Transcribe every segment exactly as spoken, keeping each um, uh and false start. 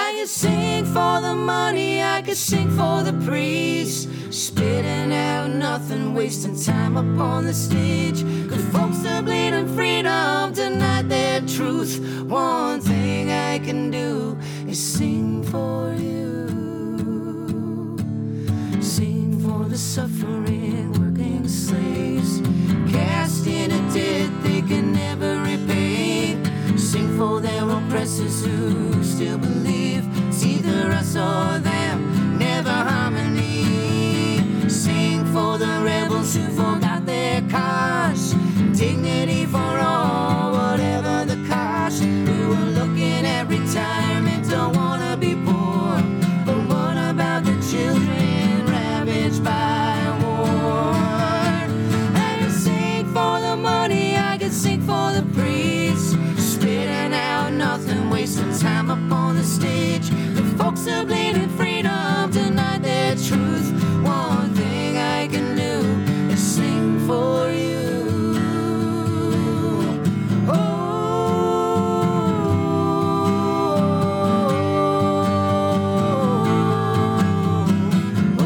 I could sing for the money, I could sing for the praise, spitting out nothing, wasting time upon the stage. Good folks are bleeding freedom, denied their truth. One thing I can do is sing for you. Sing for the suffering, working slaves, cast in a debt they can never repay. Sing for their oppressors who still believe it's either us or them, never harmony. Sing for the rebels who forgot their cause, dignity for all, whatever the cost. Who are looking at retirement, don't wanna be poor. But what about the children ravaged by war? I could sing for the money, I could sing for the praise, spitting out nothing, wasting time upon the stage. The folks are bleeding freedom, denied their truth. One thing I can do is sing for you. Oh, oh,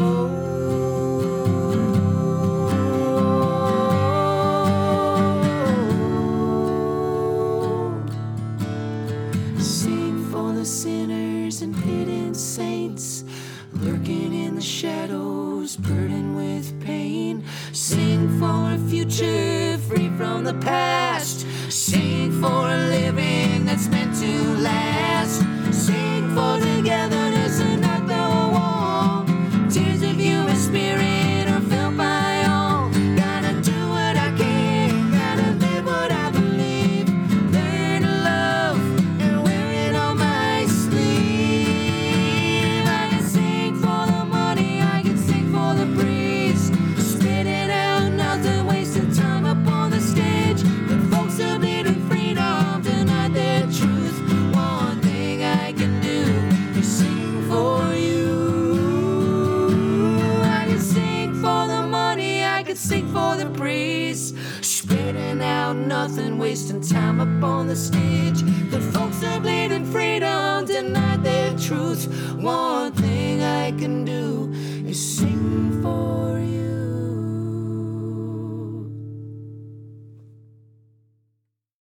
oh. Sing for the sinners and hidden saints, lurking in the shadows, burdened with pain. Sing for a future free from the past. Sing for a living that's meant to last. Sing for togetherness and not the wall. Tears of human spirit are felt by all. Gotta do what I can, gotta live what I believe. Learn to love and wear it on my sleeve. I can sing for the money, I can sing for the breeze, spit it out, nothing, wasting time upon the stage. The folks are bleeding freedom, denied their truth. One thing I can do is sing for you. I can sing for the money, I can sing for the praise, spitting out nothing, wasting time upon the stage. The folks are bleeding freedom, denied their truth. One thing I can do is sing for